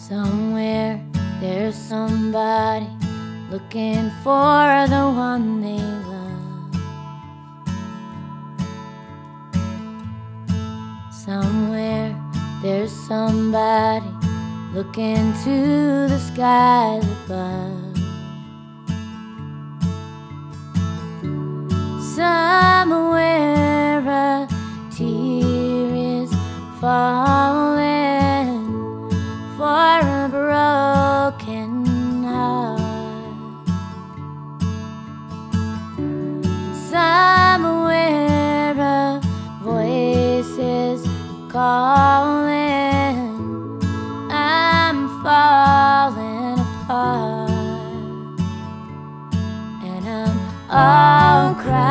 Somewhere there's somebody looking for the one they love. Somewhere there's somebody looking to the skies above.